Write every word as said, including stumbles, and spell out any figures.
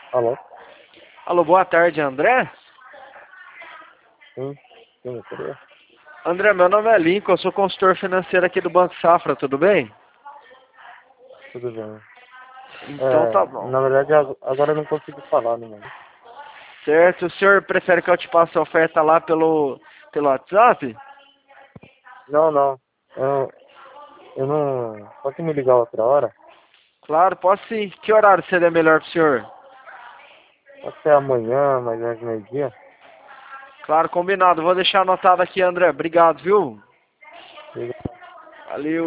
Alô? Alô, boa tarde, André? Sim, sim, eu queria. André, meu nome é Lincoln, eu sou consultor financeiro aqui do Banco Safra, tudo bem? Tudo bem. Então tá É, bom. na verdade, ag- agora eu não consigo falar, né, mano? Certo, o senhor prefere que eu te passe a oferta lá pelo, pelo WhatsApp? Não, não. Eu, eu não... Pode me ligar outra hora? Claro, posso sim. Que horário seria melhor pro senhor? Pode ser amanhã, mais ou menos meio-dia. Claro, combinado. Vou deixar anotado aqui, André. Obrigado, viu? Liga. Valeu.